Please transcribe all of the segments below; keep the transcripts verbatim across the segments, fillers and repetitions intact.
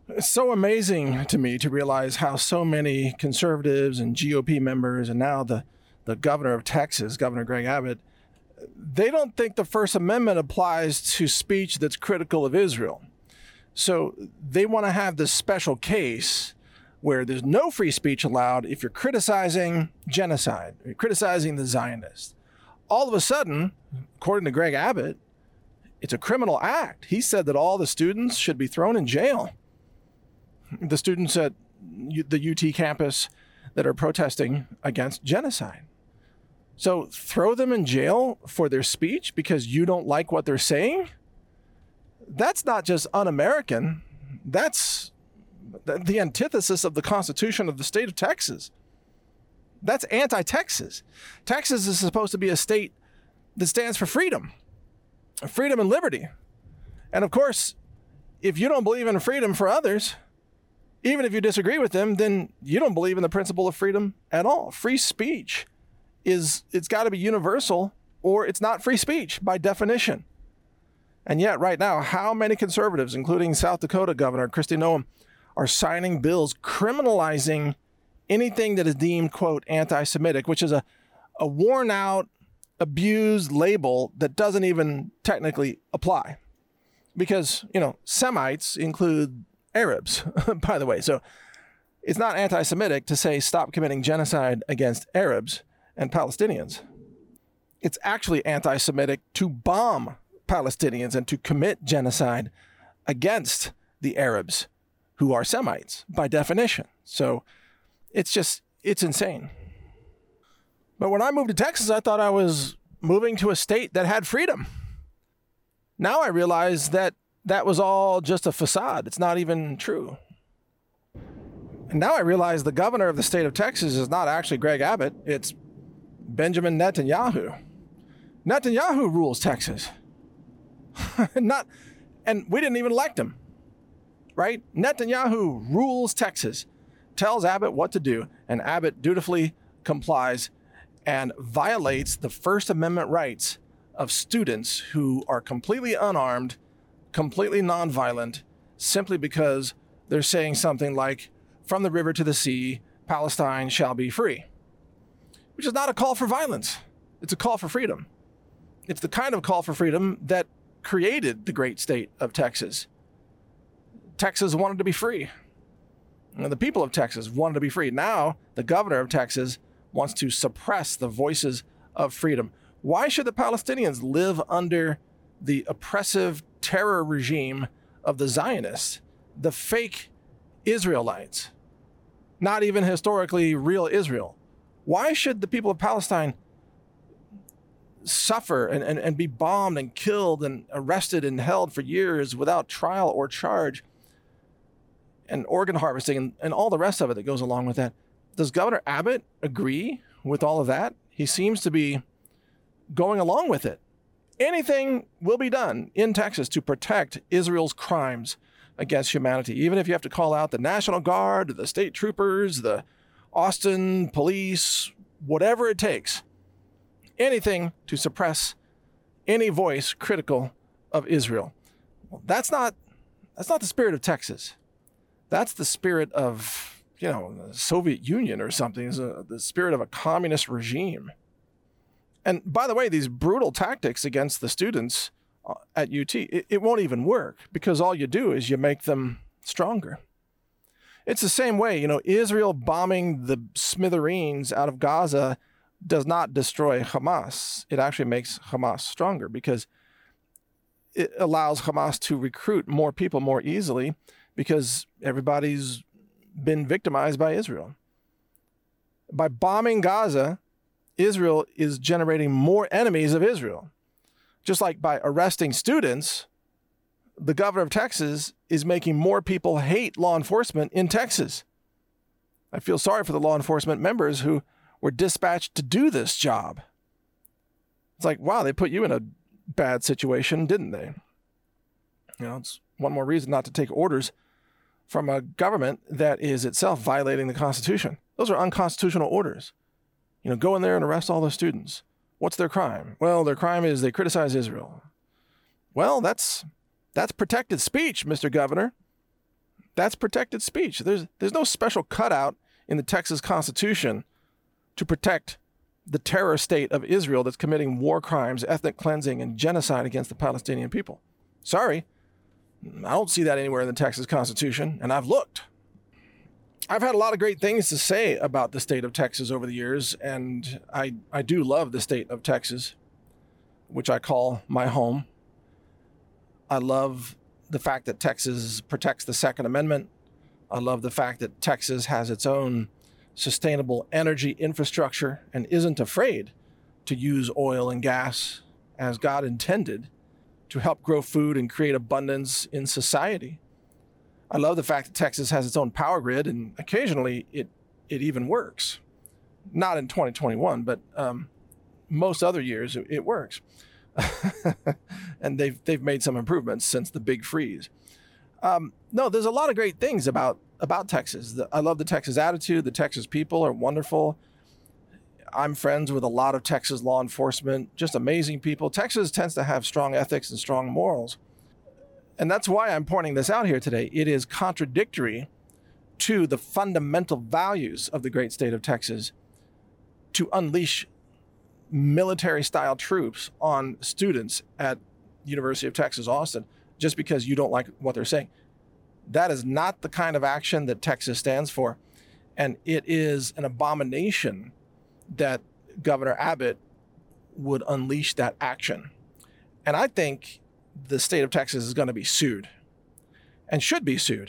It's so amazing to me to realize how so many conservatives and G O P members, and now the, the governor of Texas, Governor Greg Abbott, they don't think the First Amendment applies to speech that's critical of Israel. So they want to have this special case where there's no free speech allowed if you're criticizing genocide, you're criticizing the Zionists. All of a sudden, according to Greg Abbott, it's a criminal act. He said that all the students should be thrown in jail. The students at the U T campus that are protesting against genocide. So throw them in jail for their speech because you don't like what they're saying? That's not just un-American. That's the antithesis of the Constitution of the state of Texas. That's anti-Texas. Texas is supposed to be a state that stands for freedom, freedom and liberty. And of course, if you don't believe in freedom for others, even if you disagree with them, then you don't believe in the principle of freedom at all. Free speech is, it's got to be universal or it's not free speech by definition. And yet right now, how many conservatives, including South Dakota Governor Kristi Noem, are signing bills criminalizing anything that is deemed, quote, anti-Semitic, which is a, a worn out, abused label that doesn't even technically apply. Because, you know, Semites include Arabs, by the way. So it's not anti-Semitic to say stop committing genocide against Arabs and Palestinians. It's actually anti-Semitic to bomb Palestinians and to commit genocide against the Arabs who are Semites by definition. So it's just, it's insane. But when I moved to Texas, I thought I was moving to a state that had freedom. Now I realize that that was all just a facade. It's not even true. And now I realize the governor of the state of Texas is not actually Greg Abbott. It's Benjamin Netanyahu. Netanyahu rules Texas. Not, and we didn't even elect him, right? Netanyahu rules Texas, tells Abbott what to do, and Abbott dutifully complies and violates the First Amendment rights of students who are completely unarmed, completely nonviolent, simply because they're saying something like, from the river to the sea, Palestine shall be free, which is not a call for violence. It's a call for freedom. It's the kind of call for freedom that created the great state of Texas. Texas wanted to be free. And the people of Texas wanted to be free. Now, the governor of Texas wants to suppress the voices of freedom. Why should the Palestinians live under the oppressive terror regime of the Zionists, the fake Israelites, not even historically real Israel? Why should the people of Palestine suffer and, and, and be bombed and killed and arrested and held for years without trial or charge, and organ harvesting and, and all the rest of it that goes along with that? Does Governor Abbott agree with all of that? He seems to be going along with it. Anything will be done in Texas to protect Israel's crimes against humanity, even if you have to call out the National Guard, the state troopers, the Austin police, whatever it takes. Anything to suppress any voice critical of Israel. Well, that's not that's not the spirit of Texas. That's the spirit of, you know, the Soviet Union or something. It's a, the spirit of a communist regime. And by the way, these brutal tactics against the students at U T, it, it won't even work because all you do is you make them stronger. It's the same way, you know, Israel bombing the smithereens out of Gaza does not destroy Hamas. It actually makes Hamas stronger because it allows Hamas to recruit more people more easily because everybody's been victimized by Israel. By bombing Gaza, Israel is generating more enemies of Israel. Just like by arresting students, the governor of Texas is making more people hate law enforcement in Texas. I feel sorry for the law enforcement members who were dispatched to do this job. It's like, wow, they put you in a bad situation, didn't they? You know, it's one more reason not to take orders from a government that is itself violating the Constitution. Those are unconstitutional orders. You know, go in there and arrest all the students. What's their crime? Well, their crime is they criticize Israel. Well, that's that's protected speech, Mister Governor. That's protected speech. There's there's no special cutout in the Texas Constitution to protect the terror state of Israel that's committing war crimes, ethnic cleansing, and genocide against the Palestinian people. Sorry, I don't see that anywhere in the Texas Constitution, and I've looked. I've had a lot of great things to say about the state of Texas over the years, and I, I do love the state of Texas, which I call my home. I love the fact that Texas protects the Second Amendment. I love the fact that Texas has its own sustainable energy infrastructure and isn't afraid to use oil and gas as God intended to help grow food and create abundance in society. I love the fact that Texas has its own power grid, and occasionally it it even works. Not in twenty twenty-one, but um, most other years it, it works. And they've they've made some improvements since the big freeze. Um, no, there's a lot of great things about about Texas. The, I love the Texas attitude. The Texas people are wonderful. I'm friends with a lot of Texas law enforcement, just amazing people. Texas tends to have strong ethics and strong morals. And that's why I'm pointing this out here today. It is contradictory to the fundamental values of the great state of Texas to unleash military-style troops on students at University of Texas, Austin, just because you don't like what they're saying. That is not the kind of action that Texas stands for. And it is an abomination that Governor Abbott would unleash that action. And I think the state of Texas is going to be sued and should be sued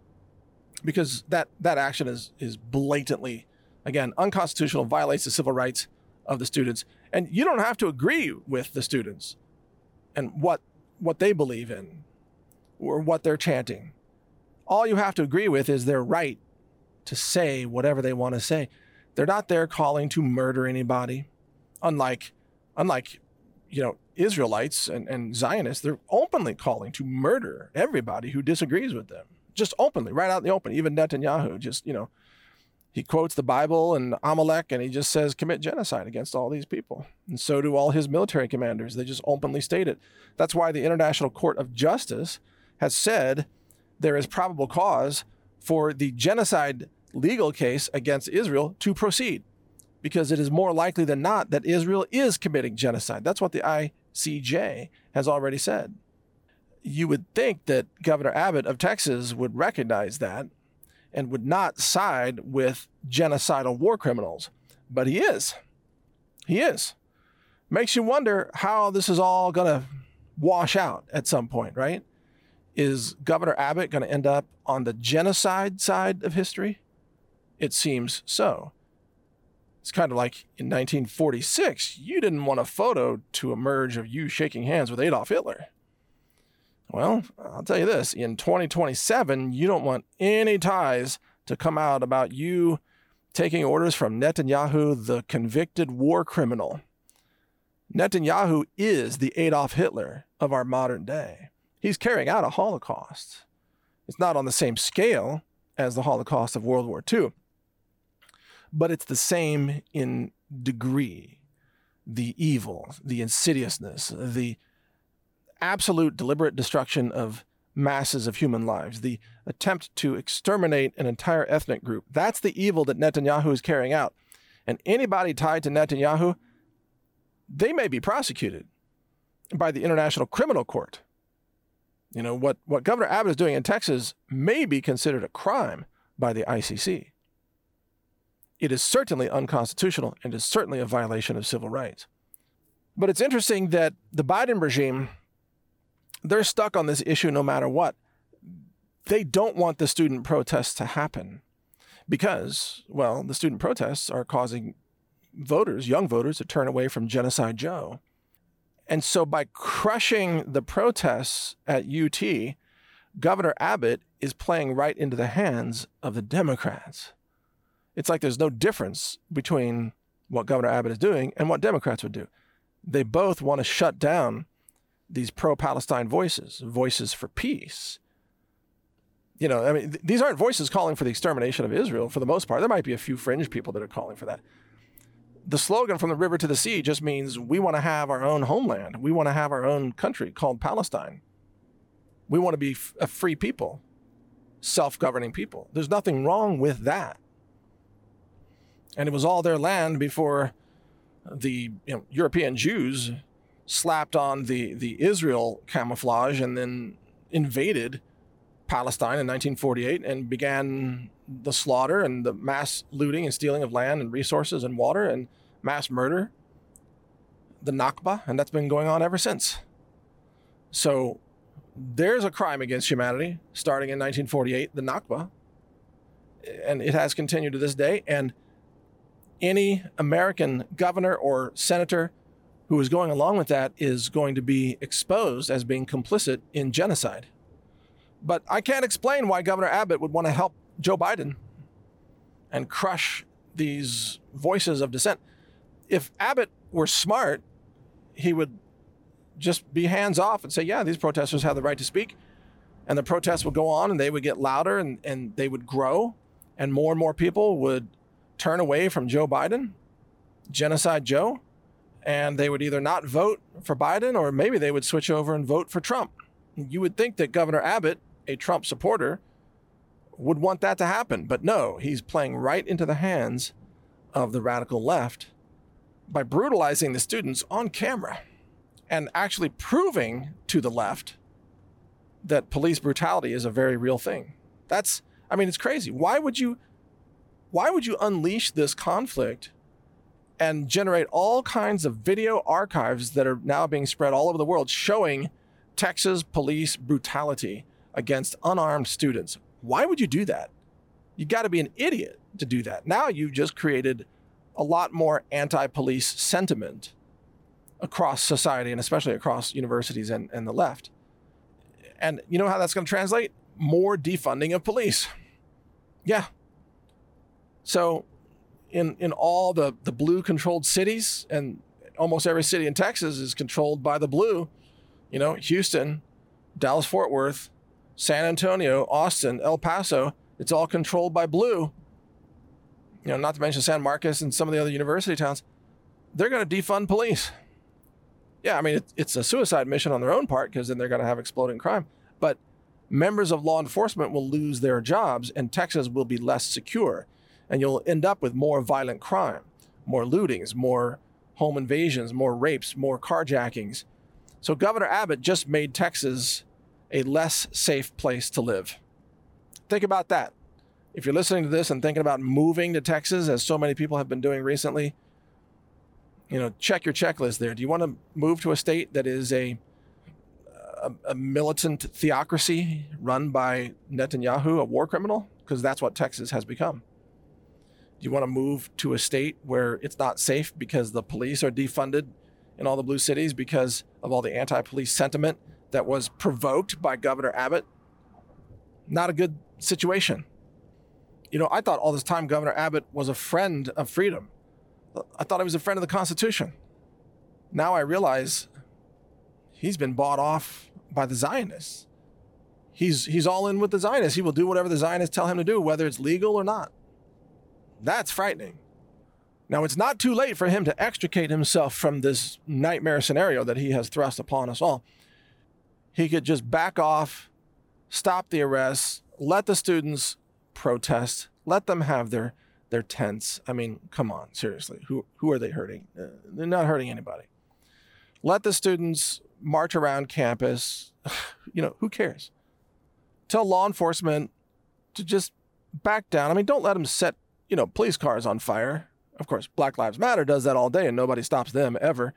because that, that action is, is blatantly, again, unconstitutional, violates the civil rights of the students. And you don't have to agree with the students and what, what they believe in or what they're chanting. All you have to agree with is their right to say whatever they want to say. They're not there calling to murder anybody. Unlike, unlike, you know, Israelites and, and Zionists, they're openly calling to murder everybody who disagrees with them. Just openly, right out in the open. Even Netanyahu, just, you know, he quotes the Bible and Amalek, and he just says, commit genocide against all these people. And so do all his military commanders. They just openly state it. That's why the International Court of Justice has said there is probable cause for the genocide legal case against Israel to proceed, because it is more likely than not that Israel is committing genocide. That's what the I C J has already said. You would think that Governor Abbott of Texas would recognize that and would not side with genocidal war criminals, but he is. He is. Makes you wonder how this is all going to wash out at some point, right? Is Governor Abbott going to end up on the genocide side of history? It seems so. It's kind of like in nineteen forty-six, you didn't want a photo to emerge of you shaking hands with Adolf Hitler. Well, I'll tell you this, in twenty twenty-seven, you don't want any ties to come out about you taking orders from Netanyahu, the convicted war criminal. Netanyahu is the Adolf Hitler of our modern day. He's carrying out a Holocaust. It's not on the same scale as the Holocaust of World War Two, but it's the same in degree. The evil, the insidiousness, the absolute deliberate destruction of masses of human lives, the attempt to exterminate an entire ethnic group. That's the evil that Netanyahu is carrying out. And anybody tied to Netanyahu, they may be prosecuted by the International Criminal Court. You know, what, what Governor Abbott is doing in Texas may be considered a crime by the I C C. It is certainly unconstitutional and is certainly a violation of civil rights. But it's interesting that the Biden regime, they're stuck on this issue no matter what. They don't want the student protests to happen because, well, the student protests are causing voters, young voters, to turn away from Genocide Joe. And so by crushing the protests at U T, Governor Abbott is playing right into the hands of the Democrats. It's like there's no difference between what Governor Abbott is doing and what Democrats would do. They both want to shut down these pro-Palestine voices, voices for peace. You know, I mean, th- these aren't voices calling for the extermination of Israel for the most part. There might be a few fringe people that are calling for that. The slogan from the river to the sea just means we want to have our own homeland. We want to have our own country called Palestine. We want to be f- a free people. self-governing people. There's nothing wrong with that. And it was all their land before the you know, European Jews slapped on the, the Israel camouflage and then invaded Palestine in nineteen forty-eight and began the slaughter and the mass looting and stealing of land and resources and water and mass murder, the Nakba, and that's been going on ever since. So there's a crime against humanity starting in nineteen forty-eight, the Nakba, and it has continued to this day. And any American governor or senator who is going along with that is going to be exposed as being complicit in genocide. But I can't explain why Governor Abbott would want to help Joe Biden and crush these voices of dissent. If Abbott were smart, he would just be hands off and say, yeah, these protesters have the right to speak. And the protests would go on and they would get louder and, and they would grow. And more and more people would turn away from Joe Biden, Genocide Joe, and they would either not vote for Biden or maybe they would switch over and vote for Trump. You would think that Governor Abbott, a Trump supporter, would want that to happen. But no, he's playing right into the hands of the radical left by brutalizing the students on camera and actually proving to the left that police brutality is a very real thing. That's, I mean, it's crazy. Why would you, why would you unleash this conflict and generate all kinds of video archives that are now being spread all over the world showing Texas police brutality against unarmed students? Why would you do that? You got to be an idiot to do that. Now you've just created a lot more anti-police sentiment across society and especially across universities and, and the left. And you know how that's going to translate? More defunding of police. Yeah. So in in all the, the blue controlled cities, and almost every city in Texas is controlled by the blue, you know, Houston, Dallas, Fort Worth, San Antonio, Austin, El Paso, it's all controlled by blue. You know, not to mention San Marcos and some of the other university towns. They're going to defund police. Yeah, I mean, it, it's a suicide mission on their own part because then they're going to have exploding crime. But members of law enforcement will lose their jobs and Texas will be less secure. And you'll end up with more violent crime, more lootings, more home invasions, more rapes, more carjackings. So Governor Abbott just made Texas a less safe place to live. Think about that. If you're listening to this and thinking about moving to Texas, as so many people have been doing recently, you know, check your checklist there. Do you want to move to a state that is a, a, a militant theocracy run by Netanyahu, a war criminal? Because that's what Texas has become. Do you want to move to a state where it's not safe because the police are defunded in all the blue cities because of all the anti-police sentiment that was provoked by Governor Abbott? Not a good situation. You know, I thought all this time Governor Abbott was a friend of freedom. I thought he was a friend of the Constitution. Now I realize he's been bought off by the Zionists. He's he's all in with the Zionists. He will do whatever the Zionists tell him to do, whether it's legal or not. That's frightening. Now, it's not too late for him to extricate himself from this nightmare scenario that he has thrust upon us all. He could just back off, stop the arrests, let the students protest, let them have their their tents. I mean, come on, seriously. Who who are they hurting? Uh, they're not hurting anybody. Let the students march around campus. You know, who cares? Tell law enforcement to just back down. I mean, don't let them set, you know, police cars on fire. Of course, Black Lives Matter does that all day and nobody stops them ever.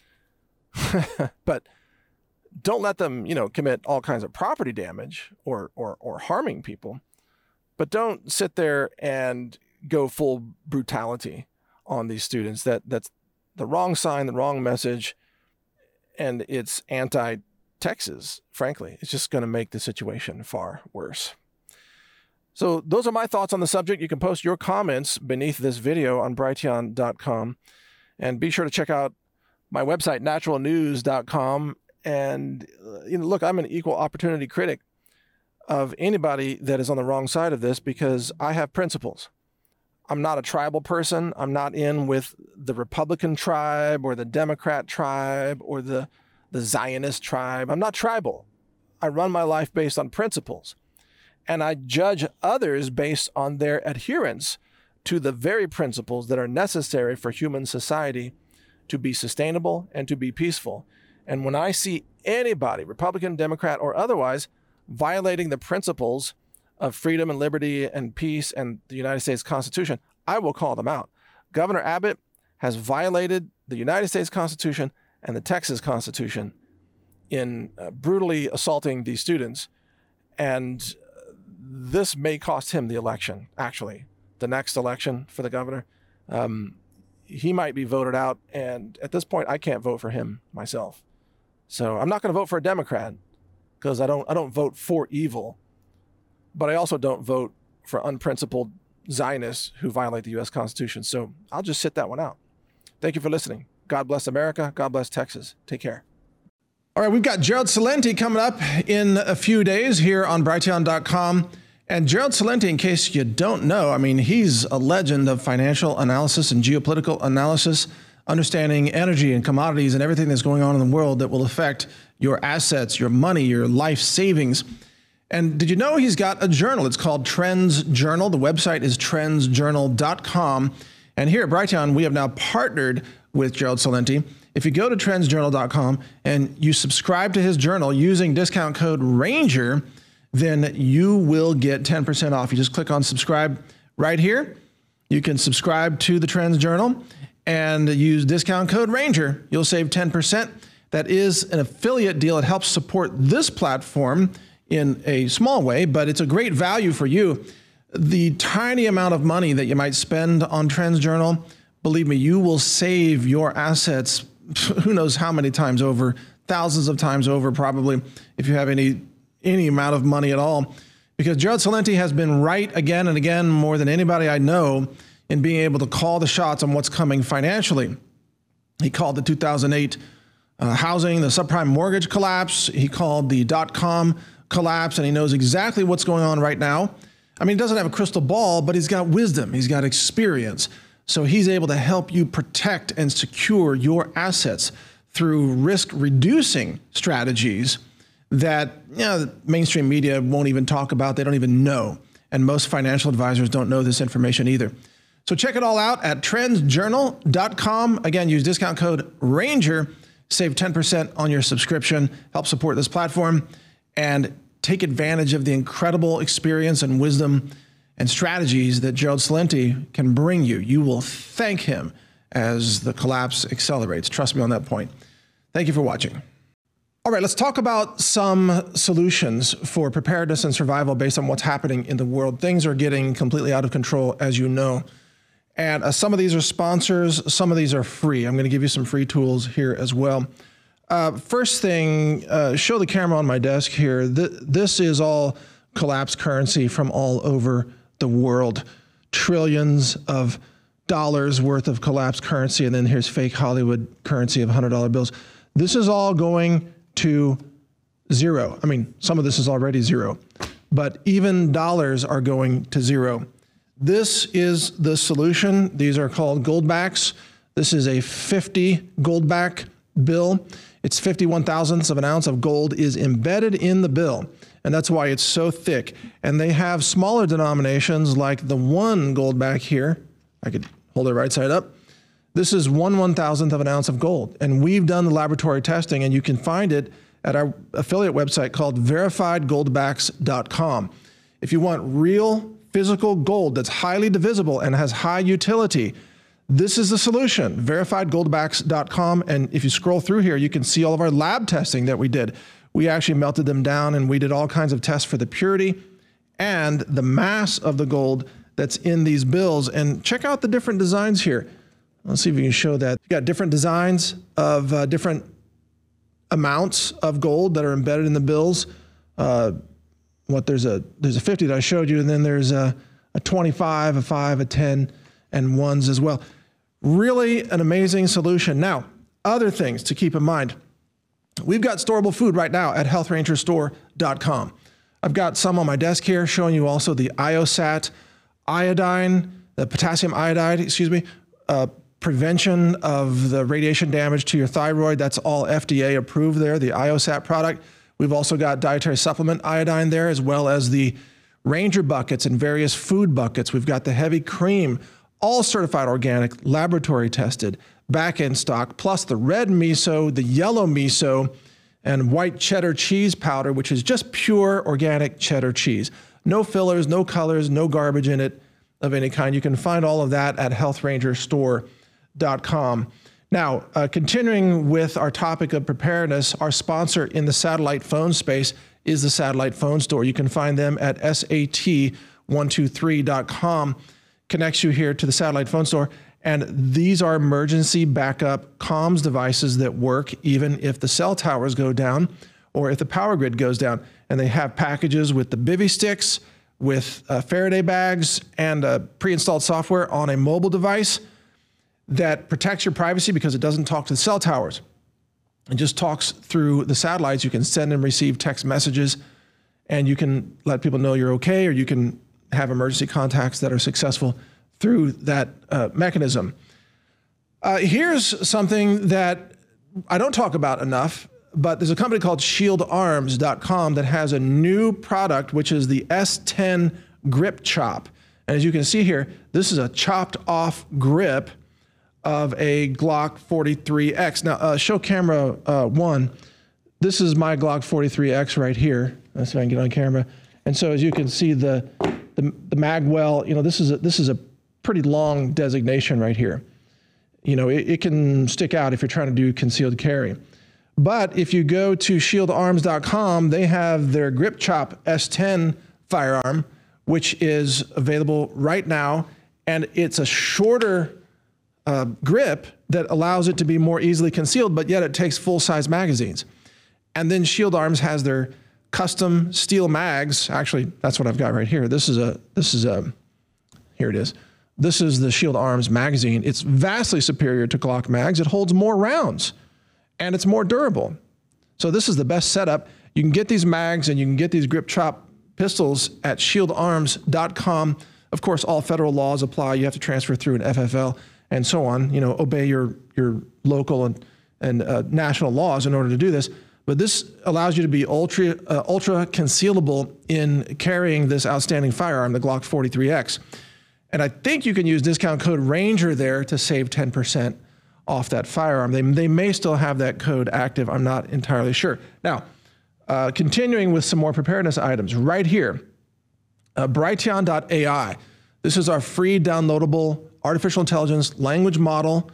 But don't let them, you know, commit all kinds of property damage or or or harming people. But don't sit there and go full brutality on these students. That that's the wrong sign, the wrong message, and it's anti-Texas, frankly. It's just going to make the situation far worse. So those are my thoughts on the subject. You can post your comments beneath this video on Brighteon dot com. And be sure to check out my website, natural news dot com. And, you know, look, I'm an equal opportunity critic of anybody that is on the wrong side of this because I have principles. I'm not a tribal person. I'm not in with the Republican tribe or the Democrat tribe or the, the Zionist tribe. I'm not tribal. I run my life based on principles. and I judge others based on their adherence to the very principles that are necessary for human society to be sustainable and to be peaceful. And when I see anybody, Republican, Democrat, or otherwise, violating the principles of freedom and liberty and peace and the United States Constitution, I will call them out. Governor Abbott has violated the United States Constitution and the Texas Constitution in uh, brutally assaulting these students. And this may cost him the election, actually, the next election for the governor. Um, he might be voted out. And at this point, I can't vote for him myself. So I'm not going to vote for a Democrat because I don't, I don't vote for evil. But I also don't vote for unprincipled Zionists who violate the U S Constitution. So I'll just sit that one out. Thank you for listening. God bless America. God bless Texas. Take care. All right, we've got Gerald Celente coming up in a few days here on Brighteon dot com. And Gerald Celente, in case you don't know, I mean, he's a legend of financial analysis and geopolitical analysis, understanding energy and commodities and everything that's going on in the world that will affect your assets, your money, your life savings. And did you know he's got a journal? It's called Trends Journal. The website is trends journal dot com. And here at Brighteon, we have now partnered with Gerald Celente. If you go to trends journal dot com and you subscribe to his journal using discount code RANGER, then you will get ten percent off. You just click on subscribe right here. You can subscribe to the Trends Journal and use discount code RANGER. You'll save ten percent. That is an affiliate deal. It helps support this platform in a small way, but it's a great value for you. The tiny amount of money that you might spend on Trends Journal, believe me, you will save your assets who knows how many times over, thousands of times over probably, if you have any any amount of money at all. Because Gerald Celente has been right again and again, more than anybody I know, in being able to call the shots on what's coming financially. He called the two thousand eight uh, housing, the subprime mortgage collapse. He called the dot-com collapse, and he knows exactly what's going on right now. I mean, he doesn't have a crystal ball, but he's got wisdom. He's got experience. So he's able to help you protect and secure your assets through risk-reducing strategies that you know, the mainstream media won't even talk about. They don't even know. And most financial advisors don't know this information either. So check it all out at trends journal dot com. Again, use discount code RANGER. Save ten percent on your subscription. Help support this platform. And take advantage of the incredible experience and wisdom and strategies that Gerald Celente can bring you. You will thank him as the collapse accelerates. Trust me on that point. Thank you for watching. All right, let's talk about some solutions for preparedness and survival based on what's happening in the world. Things are getting completely out of control, as you know. And uh, some of these are sponsors, some of these are free. I'm going to give you some free tools here as well. Uh, first thing, uh, show the camera on my desk here. Th this is all collapsed currency from all over the world. Trillions of dollars worth of collapsed currency, and then here's fake Hollywood currency of one hundred dollar bills. This is all going to zero. I mean, some of this is already zero, but even dollars are going to zero. This is the solution. These are called goldbacks. This is a fifty goldback bill. It's fifty-one thousandths of an ounce of gold is embedded in the bill, and that's why it's so thick. And they have smaller denominations like the one goldback here. I could hold it right side up. This is one one thousandth of an ounce of gold, and we've done the laboratory testing, and you can find it at our affiliate website called verified goldbacks dot com. If you want real physical gold that's highly divisible and has high utility, this is the solution, verified goldbacks dot com. And if you scroll through here, you can see all of our lab testing that we did. We actually melted them down, and we did all kinds of tests for the purity and the mass of the gold that's in these bills. And check out the different designs here. Let's see if we can show that. You got different designs of uh, different amounts of gold that are embedded in the bills. Uh, what there's a there's a fifty that I showed you, and then there's a, a twenty-five, a five, a ten, and ones as well. Really an amazing solution. Now, other things to keep in mind. We've got storable food right now at health ranger store dot com. I've got some on my desk here showing you also the IOSAT iodine, the potassium iodide, excuse me, uh, prevention of the radiation damage to your thyroid. That's all F D A approved there, the IOSAT product. We've also got dietary supplement iodine there, as well as the Ranger buckets and various food buckets. We've got the heavy cream, all certified organic, laboratory tested, back in stock, plus the red miso, the yellow miso, and white cheddar cheese powder, which is just pure organic cheddar cheese. No fillers, no colors, no garbage in it of any kind. You can find all of that at health ranger store dot com. Now, uh, continuing with our topic of preparedness, our sponsor in the satellite phone space is the Satellite Phone Store. You can find them at S A T one two three dot com. Connects you here to the Satellite Phone Store. And these are emergency backup comms devices that work even if the cell towers go down or if the power grid goes down. And they have packages with the bivy sticks, with uh, Faraday bags, and uh, pre-installed software on a mobile device that protects your privacy because it doesn't talk to the cell towers. It just talks through the satellites. You can send and receive text messages, and you can let people know you're okay, or you can have emergency contacts that are successful through that uh, mechanism. Uh, here's something that I don't talk about enough, but there's a company called shield arms dot com that has a new product, which is the S ten Grip Chop. And as you can see here, this is a chopped off grip of a Glock forty-three X. Now, uh, show camera uh, one. This is my Glock forty-three X right here. Let's see if I can get on camera. And so as you can see, the the, the mag well, you know, this is a, this is a pretty long designation right here. You know, it, it can stick out if you're trying to do concealed carry. But if you go to shield arms dot com, they have their Grip Chop S ten firearm, which is available right now. And it's a shorter uh, grip that allows it to be more easily concealed, but yet it takes full-size magazines. And then Shield Arms has their custom steel mags. Actually, that's what I've got right here. This is a, this is a, here it is. This is the Shield Arms magazine. It's vastly superior to Glock mags. It holds more rounds and it's more durable. So this is the best setup. You can get these mags and you can get these Grip Chop pistols at shield arms dot com. Of course, all federal laws apply. You have to transfer through an F F L and so on. You know, obey your, your local and, and uh, national laws in order to do this. But this allows you to be ultra, uh, ultra concealable in carrying this outstanding firearm, the Glock forty-three X. And I think you can use discount code RANGER there to save ten percent off that firearm. They, they may still have that code active. I'm not entirely sure. Now, uh, continuing with some more preparedness items right here, uh, Brighteon dot A I. This is our free downloadable artificial intelligence language model.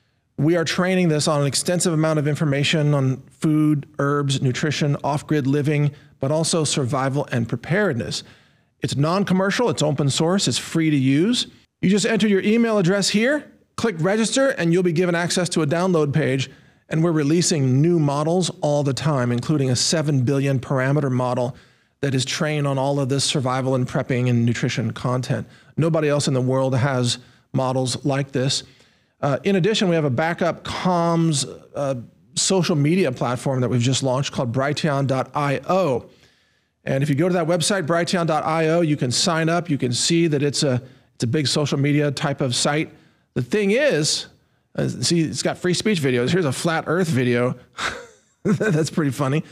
We are training this on an extensive amount of information on food, herbs, nutrition, off-grid living, but also survival and preparedness. It's non-commercial, it's open source, it's free to use. You just enter your email address here, click register, and you'll be given access to a download page. And we're releasing new models all the time, including a seven billion parameter model that is trained on all of this survival and prepping and nutrition content. Nobody else in the world has models like this. Uh, in addition, we have a backup comms uh, social media platform that we've just launched called Brighteon dot I O. And if you go to that website, Brighteon dot I O, you can sign up. You can see that it's a, it's a big social media type of site. The thing is, uh, see, it's got free speech videos. Here's a flat earth video. That's pretty funny.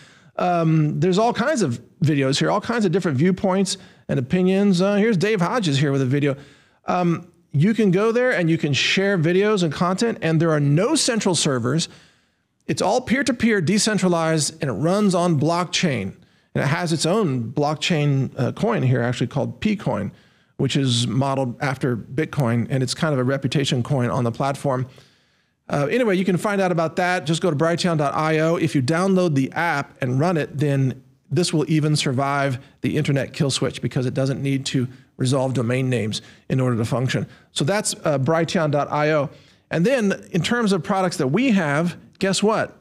Um, there's all kinds of videos here, all kinds of different viewpoints and opinions. Uh, here's Dave Hodges here with a video. Um, you can go there and you can share videos and content, and there are no central servers. It's all peer-to-peer, decentralized, and it runs on blockchain. And it has its own blockchain uh, coin here, actually called P-Coin, which is modeled after Bitcoin, and it's kind of a reputation coin on the platform. Uh, anyway, you can find out about that. Just go to Brighteon dot I O. If you download the app and run it, then this will even survive the internet kill switch because it doesn't need to resolve domain names in order to function. So that's uh, Brighteon dot I O. And then in terms of products that we have, guess what?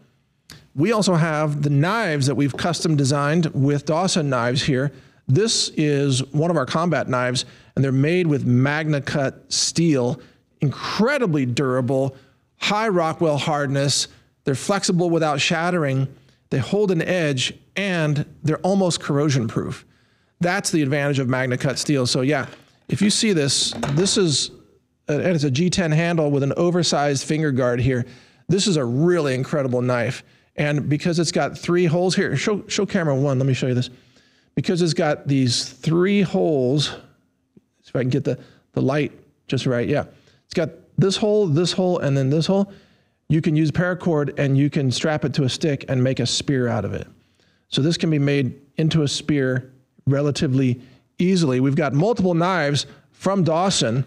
We also have the knives that we've custom designed with Dawson Knives here. This is one of our combat knives, and they're made with MagnaCut steel, incredibly durable, high Rockwell hardness. They're flexible without shattering. They hold an edge, and they're almost corrosion proof. That's the advantage of MagnaCut steel. So yeah, if you see this, this is, and it's a G ten handle with an oversized finger guard here. This is a really incredible knife. And because it's got three holes here, show, show camera one, let me show you this. because it's got these three holes, see if I can get the, the light just right, yeah. It's got this hole, this hole, and then this hole. You can use paracord and you can strap it to a stick and make a spear out of it. So this can be made into a spear relatively easily. We've got multiple knives from Dawson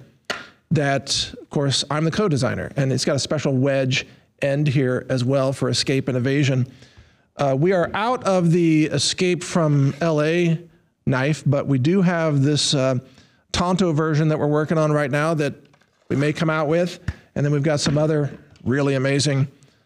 that, of course, I'm the co-designer, and it's got a special wedge end here as well for escape and evasion. Uh, we are out of the escape from L A knife, but we do have this uh, Tonto version that we're working on right now that we may come out with. And then we've got some other really amazing.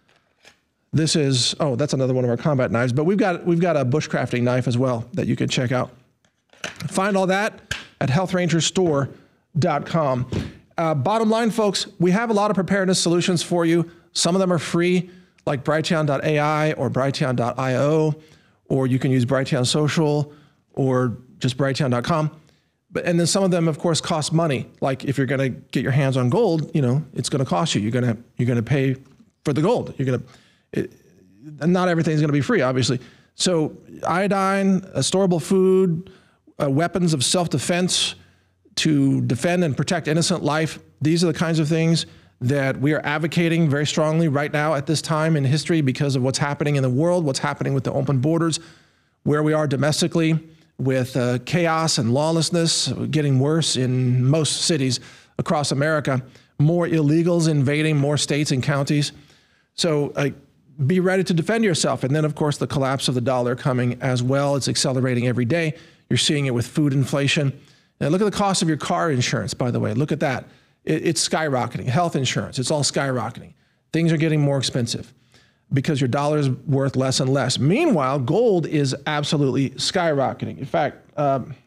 This is, oh, that's another one of our combat knives, but we've got, we've got a bushcrafting knife as well that you can check out. Find all that at health ranger store dot com. Uh, bottom line, folks, we have a lot of preparedness solutions for you. Some of them are free, like Brighteon dot A I or Brighteon dot I O, or you can use Brighteon Social or just Brighteon dot com. But, and then some of them, of course, cost money. Like if you're going to get your hands on gold, you know, it's going to cost you. You're going to you're going to pay for the gold. You're going to, not everything's going to be free, obviously. So iodine, a storable food, uh, weapons of self-defense to defend and protect innocent life. These are the kinds of things that we are advocating very strongly right now at this time in history because of what's happening in the world, what's happening with the open borders, where we are domestically with uh, chaos and lawlessness getting worse in most cities across America, more illegals invading more states and counties. So uh, be ready to defend yourself. And then, of course, the collapse of the dollar coming as well. It's accelerating every day. You're seeing it with food inflation. And look at the cost of your car insurance, by the way. Look at that. It, it's skyrocketing. Health insurance, it's all skyrocketing. Things are getting more expensive because your dollar is worth less and less. Meanwhile, gold is absolutely skyrocketing. In fact, um,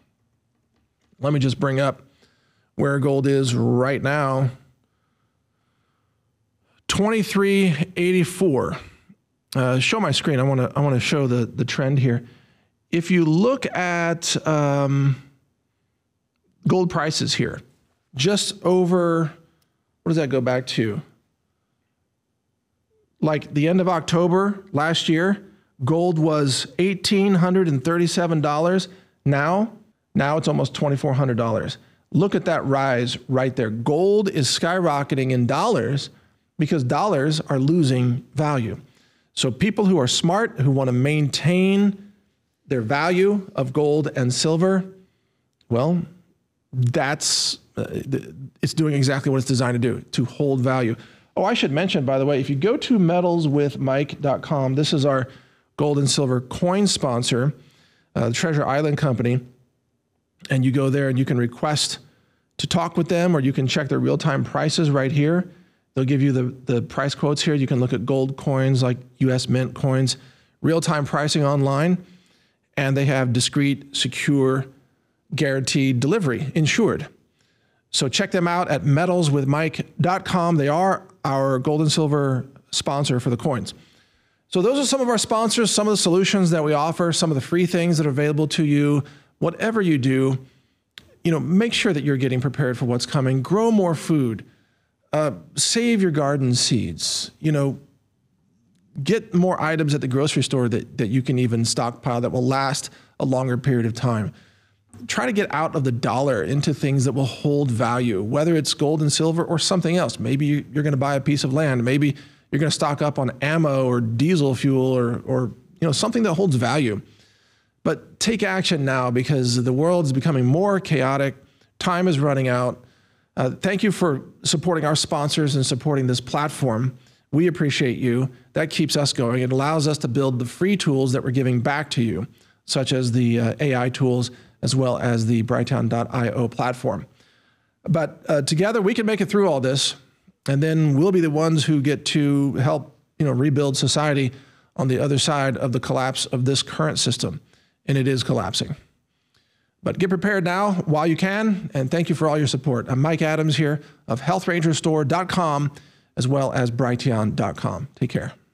let me just bring up where gold is right now. twenty-three eighty-four. Uh, show my screen. I want to I want to show the the trend here. If you look at um, gold prices here, just over, what does that go back to? Like the end of October last year, gold was one thousand eight hundred thirty-seven dollars. Now, now it's almost two thousand four hundred dollars. Look at that rise right there. Gold is skyrocketing in dollars because dollars are losing value. So people who are smart, who want to maintain their value of gold and silver, well, that's, uh, it's doing exactly what it's designed to do, to hold value. Oh, I should mention, by the way, if you go to metals with mike dot com, this is our gold and silver coin sponsor, uh, the Treasure Island Company, and you go there and you can request to talk with them, or you can check their real-time prices right here. They'll give you the, the price quotes here. You can look at gold coins like U S Mint coins, real-time pricing online, and they have discreet, secure, guaranteed delivery, insured. So check them out at metals with mike dot com. They are our gold and silver sponsor for the coins. So those are some of our sponsors, some of the solutions that we offer, some of the free things that are available to you. Whatever you do, you know, make sure that you're getting prepared for what's coming. Grow more food. Uh, save your garden seeds. You know, get more items at the grocery store that, that you can even stockpile that will last a longer period of time. Try to get out of the dollar into things that will hold value, whether it's gold and silver or something else. Maybe you're going to buy a piece of land. Maybe you're going to stock up on ammo or diesel fuel or, or you know, something that holds value. But take action now because the world is becoming more chaotic. Time is running out. Uh, thank you for supporting our sponsors and supporting this platform. We appreciate you. That keeps us going. It allows us to build the free tools that we're giving back to you, such as the uh, A I tools, as well as the Brighteon dot I O platform. But uh, together we can make it through all this, and then we'll be the ones who get to help, you know, rebuild society on the other side of the collapse of this current system, and it is collapsing. But get prepared now while you can, and thank you for all your support. I'm Mike Adams here of health ranger store dot com, as well as Brighteon dot com. Take care.